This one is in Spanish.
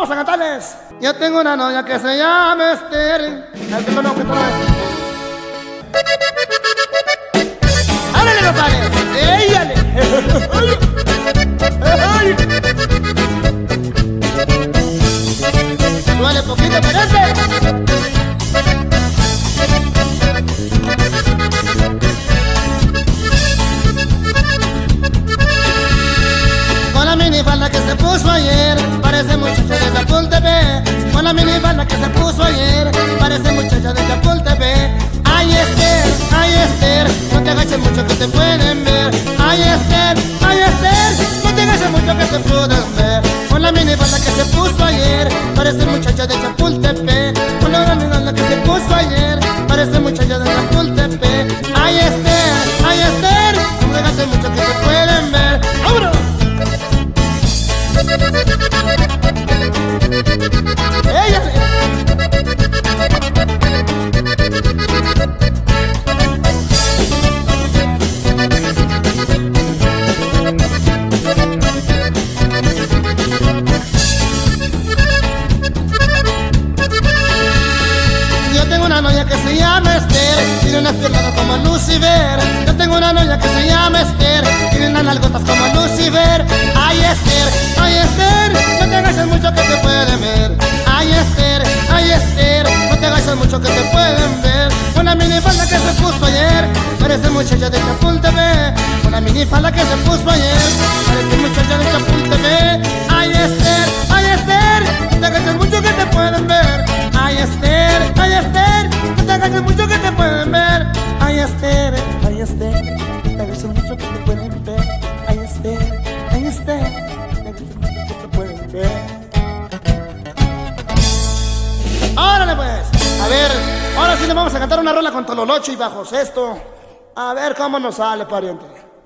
vamos a cantarles. Yo tengo una novia que se llama Esther. ¡Árale, compadre! ¡Éyale! Duele poquito, parece. Con la minifalda que se puso ayer, parece muchacha de Chapultepec. Con la minifalda que se puso ayer, parece muchacha de Chapultepec. Ay Esther, no te agaches mucho que te pueden ver. Ay Esther, no te agaches mucho que te pueden ver. Con la minifalda que se puso ayer, parece muchacha de Chapultepec. Con la minifalda que se puso ayer, parece muchacha de Chapultepec. Ay Esther, no te agaches mucho que te pueden ver. ¡Vámonos! Yo tengo una novia que se llama Esther, tiene unas piernas como Lucifer. Yo tengo una novia que se llama Esther, tiene unas nalgotas como Lucifer. Ay Esther, no te agaches mucho que te pueden ver. Ay Esther, no te agaches mucho que te pueden ver. Con la minifalda que se puso ayer, parece muchacha de Chapultepec. Con la minifalda que se puso ayer, parece muchacha de Chapultepec. Ay Esther, no te agaches mucho que te pueden ver. Ay Esther, no te agaches mucho que te pueden ver. Ay Esther, no te agaches mucho que te pueden ver. Ay Esther, no te agaches mucho que te pueden ver. ¡Órale pues! A ver, ahora sí le vamos a cantar una rola con tololoche y bajo sexto. A ver cómo nos sale, pariente.